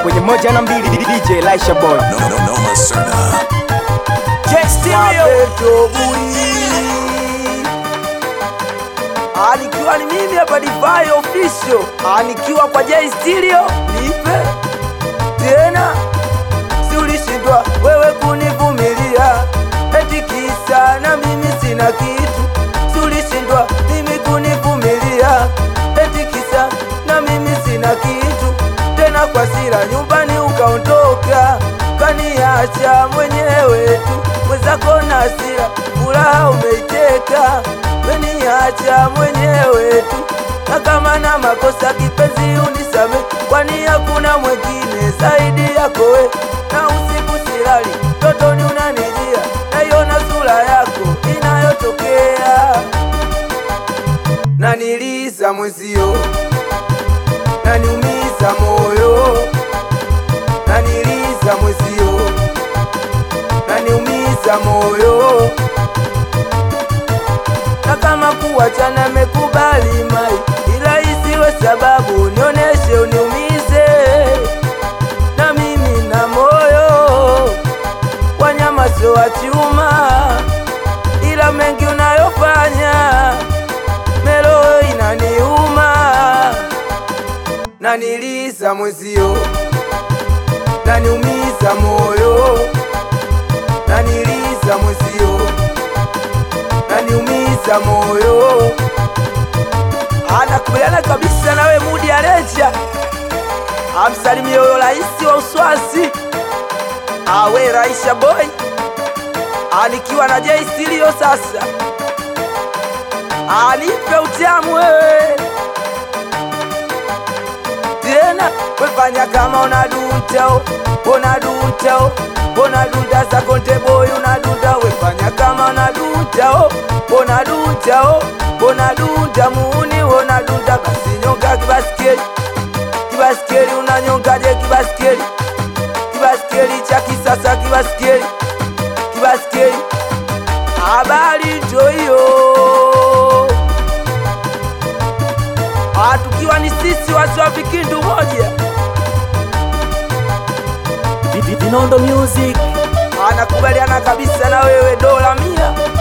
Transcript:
kwenye 1 na 2 DJ Elisha Boy. No Maserna. Nikiwa ni mimi hapa Divai Official, nikiwa kwa J Stereo. Nipe tena, si ulishindwa wewe kunivumilia, eti kisa na mimi sina kitu. Si ulishindwa mimi kunivumilia, eti kisa na mimi sina kitu. Tena kwa sira nyumbani ukaondoka, kaniacha mwenyewe tu. Mwenzako na hasira, furaha umeiteka, umeniacha mwenyewe tu. Na kama na makosa kipenzi unisame, kwani hakuna mwengine zaidi yako we. Na usiku silali, totoni unanijia, naiona sura yako inayotokea. Na niliza mwezio, na niumiza moyo. Na niliza mwezio, na niumiza moyo. Na kama kuachana mekubali mai, ila isiwe sababu nioneshe uniumize. Na mimi na moyo wanyama sio wa chuma, ila mengi unayofanya melo inaniuma. Na niliza mwezio, na niumiza moyo. Na niliza mwezio, na niumiza moyo. Anakubaliana kabisa nawe Mudi Aleja, amsalimie yoyo raisi wa Uswasi, awe Elisha Boy, nikiwa na J Stereo. Sasa nipe utamu wewe tena, wefanya kama unaduntao, unaduntao, unadunda za Konde Boy, unadunda. Wefanya kama unaduntao, unaduntao, unadunda muuni, unadunda. Basi nyonga kibaskeli, kibaskeli unanyongaje kibaskeli, kibaskeli cha kisasa kibaskeli, kibaskeli. Habari ndio hiyo, tukiwa ni sisi watu wa Vikindu moja. Vinondo Music Anakubaliana kabisa na wewe $100.